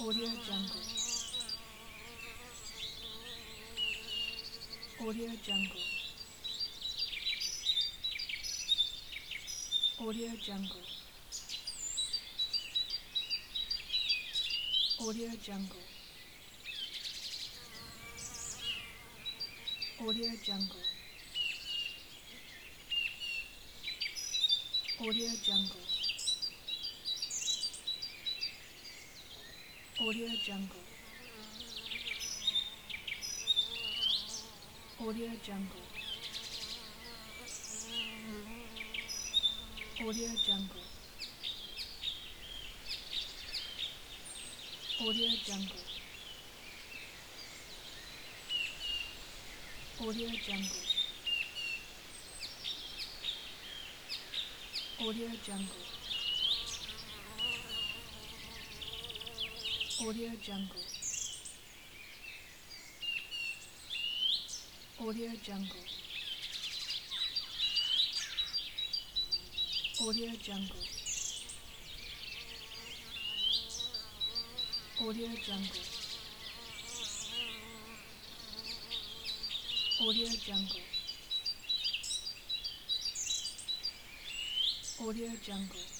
Audio Jungle. Audio Jungle. Audio Jungle. Audio Jungle. Audio Jungle. Audio Jungle. Audio Jungle. Audio Jungle. Audio Jungle. Audio Jungle. Audio Jungle. Audio Jungle. Audio Jungle. Audio Jungle. Audio Jungle. Audio Jungle. Audio Jungle. Audio Jungle.